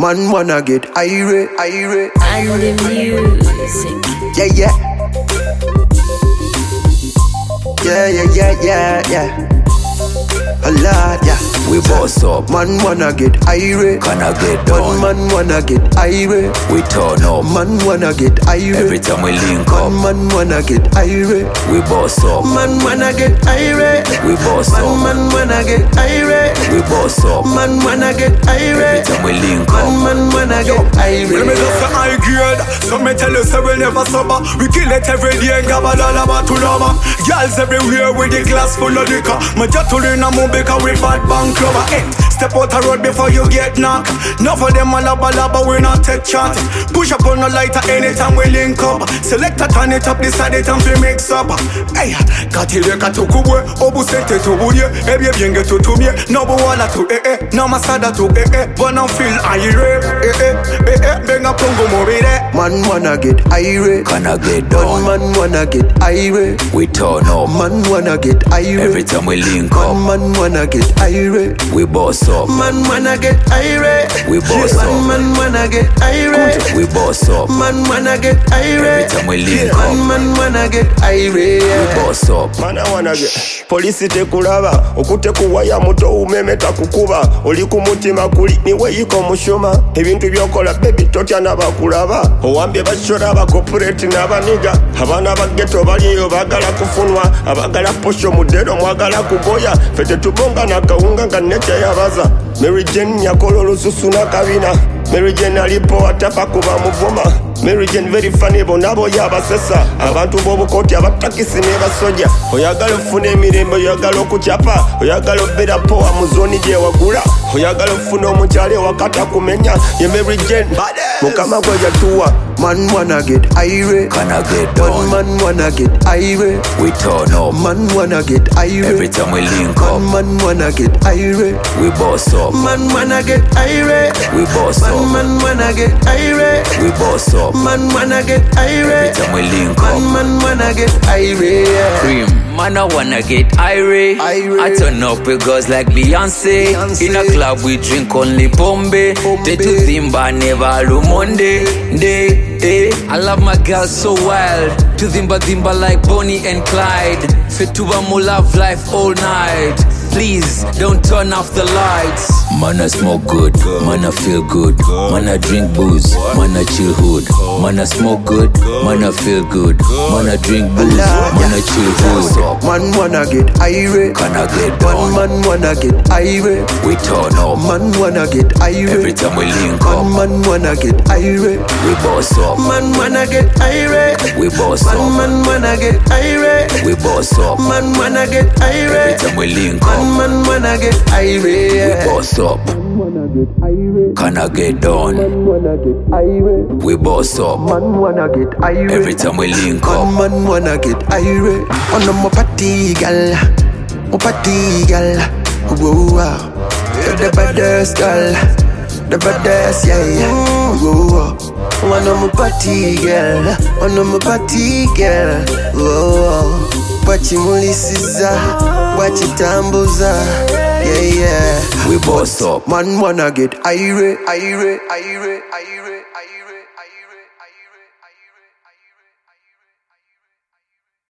Man wanna get irate, irate. And the music. Yeah, yeah. A lot, yeah. We boss up. Man wanna get irate. Can I get down? Man wanna get irate. We turn up. Man wanna get irate. Every time we link up. Man wanna get irate. We boss up. Man wanna get irate. We boss up. Man wanna get irate. We boss up. Man wanna get irate. Every time we link up. Man wanna get irate. Let me just say high grade. So me tell you say we never sober. We kill it every day and gabba la la to lava. Girls everywhere with the glass full of liquor. My jatulina move because we bad bank clubber. Hey, step out the road before you get knocked. Enough of them a laba, we not take chance. Push up on the lighter anytime we link up. Select a turn it up, decide it and we mix up. Hey, katileka tukubwe, obusete tubuye. Ebye byenge tutumye, nobo wala tu na masada tu Wanna feel irate, benga pongo mobile. Man wanna get irate. Can I get down? Man wanna get irate. We turn up. Man wanna get irate. Every time we link up. Man wanna get irate. We boss up. Man wanna get irate. We boss up. Man wanna get irate. We boss up. Man wanna get irate. Every time we link up. Man wanna get irate. We boss up. Man wanna get. Polisi tekulaba okute kuwaya muto umemeta kukuba oli ku mutima kuli niwe yiko mushoma ebintu byokola baby totya nabakulaba owambye bashora ba corporate n'abaniga abana bageto baliyo bagala kufunwa abagala posho mudero mwagala kugoya fete tubonga na kaunga nganecha yabaza Mary Jane yakola olususu na kabina Mary Jane alipo atapa kuba muvuma Mary Jane very funny bonabo yabasesa abantu bobukoti abatakisi ne basoja oyagala ofuna emirembe oyagala okuchapa oyagala obera poa muzoni gye wagula oyagala ofuna omukyale wakata kumenya ye Mary Jane mukama gwe yatuwa. Man wanna get irate. Can I get down? Man wanna get irate. We turn up. Man wanna get irate. Every time we link up. Man wanna get irate. We boss up. Man wanna get irate. We boss up. Man wanna get irate. We boss up. Man wanna get irate. Every time we link up. Man wanna get irate. Cream. Man, I wanna get irate. I turn up with girls like Beyonce. In a club we drink only Bombay. They do Zimba, never Lumonde. I love my girls so wild. To Zimba like Bonnie and Clyde. Fetuba mo love life all night. Please don't turn off the lights. Man, I smoke good. Man, I feel good. Man, I drink booze. Man, I chill hood. Man, I smoke good. Man, I feel good. Man, I drink booze. Man, I chill hood. Man wanna get irate. Can I get down? Man wanna get irate. We turn up. Man wanna get irate. Every time we link up. Man wanna get irate. We boss up. Man wanna get irate. We boss up. Man wanna get irate. We boss up. Man wanna get irate. Every time we link up. Man wanna get irate. We boss up. Can I get down? Man wanna get irate. We boss up. Man wanna get irate. Every time we link up. Man wanna get irate. On my party, gal. My party, gal. Whoa, wow. You're the baddest, gal. The baddest, yeah. Whoa, one of my party, girl. One of my party, girl. Whoa. Wachimulisiza, wachitambuza, yeah. We boss up. Man wanna get irate.